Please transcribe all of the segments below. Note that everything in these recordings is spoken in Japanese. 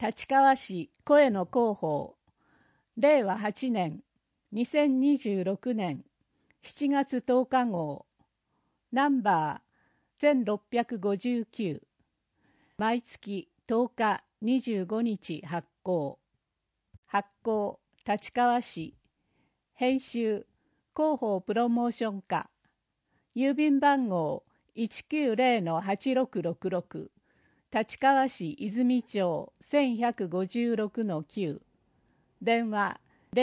立川市声の広報令和8年2026年7月10日号ナンバー1659毎月10日25日発行立川市編集広報プロモーション課郵便番号190-8666立川市泉町1156-9電話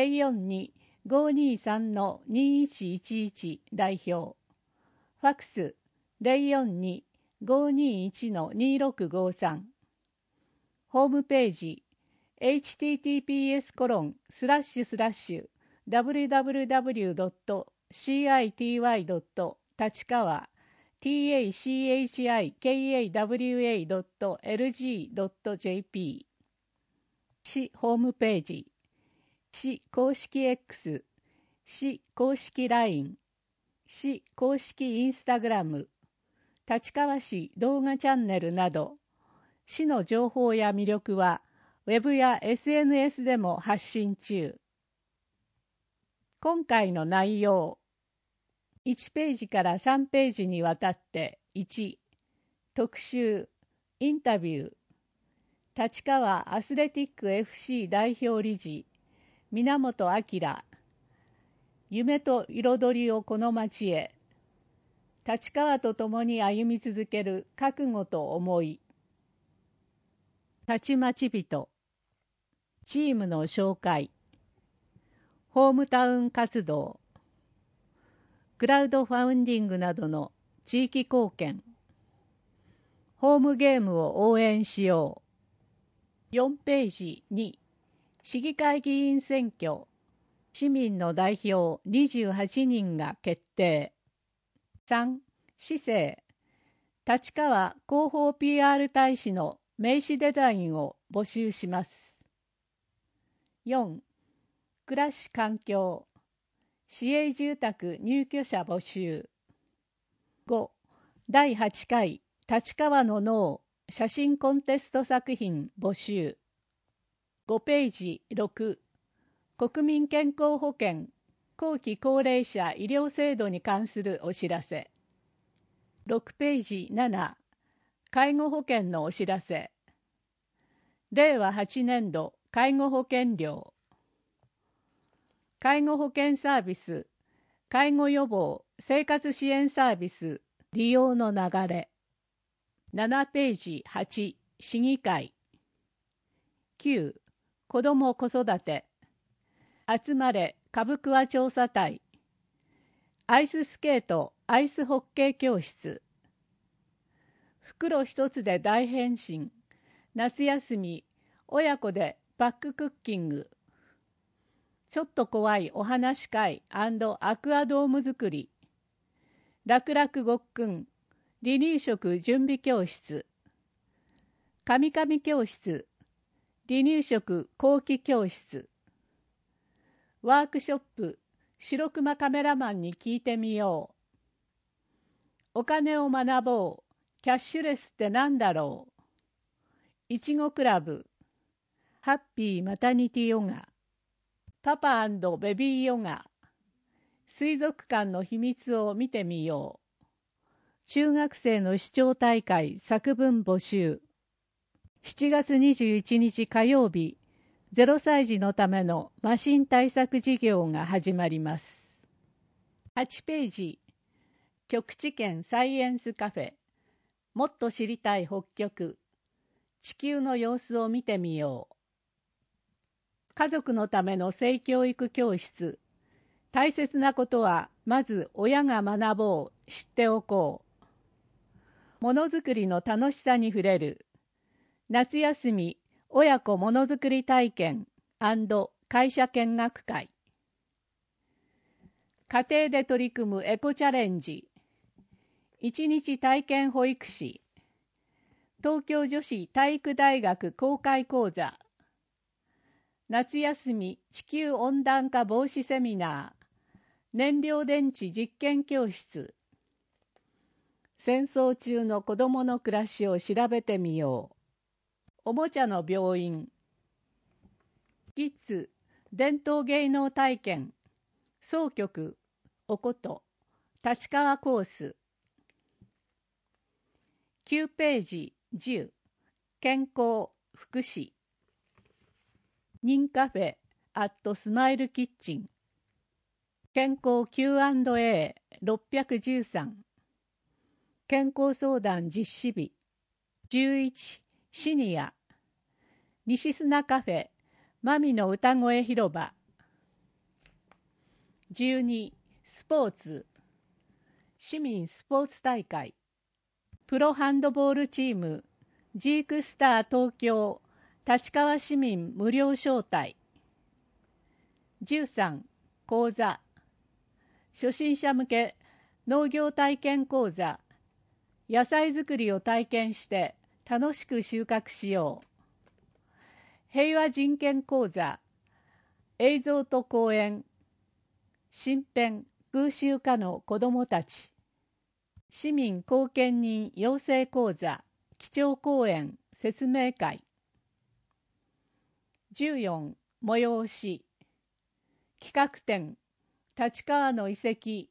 042-523-2111代表ファクス042-521-2653ホームページhttps://www.city.立川tachikawa.lg.jp 市ホームページ市公式 X 市公式 LINE 市公式インスタグラム立川市動画チャンネルなど市の情報や魅力はウェブや SNS でも発信中。今回の内容1ページから3ページにわたって1特集インタビュー立川アスレティック FC 代表理事源明夢と彩りをこの街へ立川と共に歩み続ける覚悟と思いたちまち人チームの紹介ホームタウン活動クラウドファウンディングなどの地域貢献ホームゲームを応援しよう4ページ2市議会議員選挙市民の代表28人が決定3市政立川広報 PR 大使の名刺デザインを募集します4暮らし環境市営住宅入居者募集5第8回立川の脳写真コンテスト作品募集5ページ6国民健康保険後期高齢者医療制度に関するお知らせ6ページ7介護保険のお知らせ令和8年度介護保険料介護保険サービス介護予防生活支援サービス利用の流れ7ページ8市議会9子ども子育て集まれ株桑調査隊アイススケートアイスホッケー教室袋一つで大変身夏休み親子でバッククッキングちょっと怖いお話会&アクアドーム作り楽々ごっくん離乳食準備教室カミカミ教室離乳食後期教室ワークショップ白熊カメラマンに聞いてみようお金を学ぼうキャッシュレスってなんだろういちごクラブハッピーマタニティヨガパパ&ベビーヨガ水族館の秘密を見てみよう中学生の視聴大会作文募集7月21日火曜日0歳児のためのマシン対策事業が始まります8ページ極地圏サイエンスカフェもっと知りたい北極地球の様子を見てみよう家族のための性教育教室大切なことはまず親が学ぼう知っておこうものづくりの楽しさに触れる夏休み親子ものづくり体験&会社見学会家庭で取り組むエコチャレンジ一日体験保育士東京女子体育大学公開講座夏休み地球温暖化防止セミナー燃料電池実験教室戦争中の子どもの暮らしを調べてみようおもちゃの病院。キッズ伝統芸能体験総局おこと立川コース。9ページ10健康福祉。ニンカフェアットスマイルキッチン。健康 Q&A613。健康相談実施日。11シニア。西砂カフェマミの歌声広場。12スポーツ。市民スポーツ大会。プロハンドボールチームジークスター東京立川市民無料招待。13講座。初心者向け農業体験講座。野菜作りを体験して楽しく収穫しよう。平和人権講座。映像と講演。身辺空襲下の子どもたち。市民貢献人養成講座。基調講演説明会。14催し。企画展立川の遺跡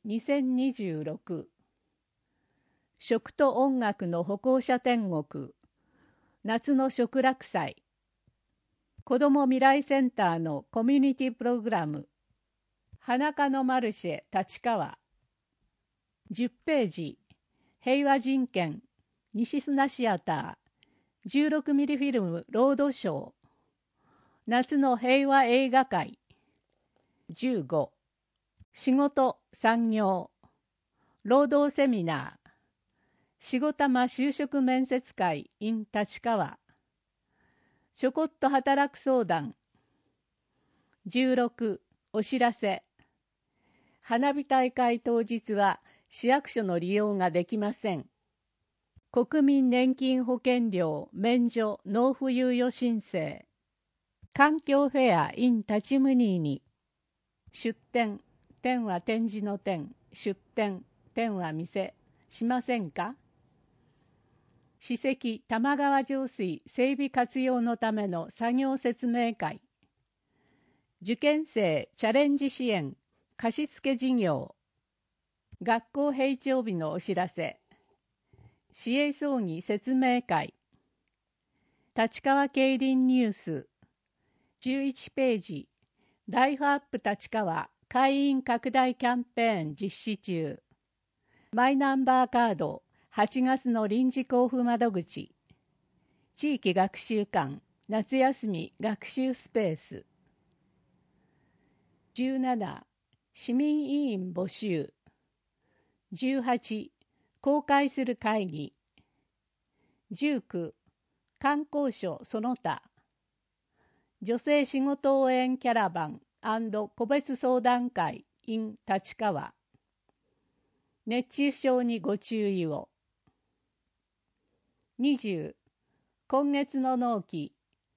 2026。食と音楽の歩行者天国。夏の食楽祭。子ども未来センターのコミュニティプログラム。花香のマルシェ立川。10ページ平和人権西砂シアター16ミリフィルムロードショー。夏の平和映画会。15仕事産業労働セミナー。しごたま就職面接会 in 立川。ちょこっと働く相談。16お知らせ。花火大会当日は市役所の利用ができません。国民年金保険料免除納付猶予申請。環境フェア in 立ちムニーに。出店、店は展示の店、出店、店は店、しませんか。史跡玉川上水整備活用のための作業説明会。受験生チャレンジ支援貸付事業。学校閉庁日のお知らせ。市営葬儀説明会。立川競輪ニュース。11ページライフアップ立川会員拡大キャンペーン実施中。マイナンバーカード8月の臨時交付窓口。地域学習館夏休み学習スペース。17市民委員募集。18公開する会議。19観光所その他。女性仕事応援キャラバン&個別相談会 in 立川。熱中症にご注意を。20今月の納期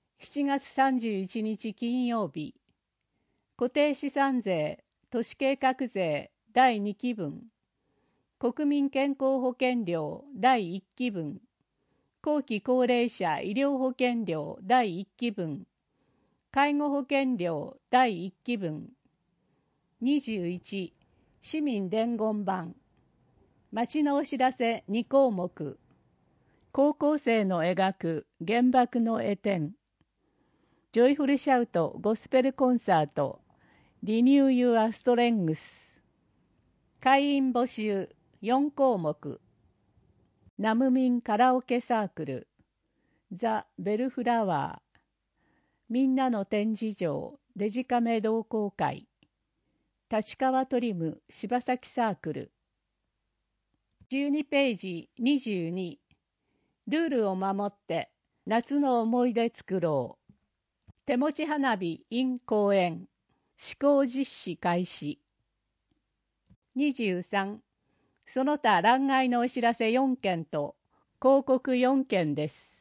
7月31日金曜日。固定資産税都市計画税第2期分。国民健康保険料第1期分。後期高齢者医療保険料第1期分。介護保険料第1期分。21市民伝言板。町のお知らせ2項目。高校生の描く原爆の絵展。ジョイフルシャウトゴスペルコンサート。リニューユアストレングス。会員募集4項目。ナムミンカラオケサークル。ザ・ベルフラワー。みんなの展示場デジカメ同好会。立川トリム柴崎サークル。12ページ22ルールを守って夏の思い出作ろう。手持ち花火 in 公園。施行実施開始。23その他欄外のお知らせ4件と広告4件です。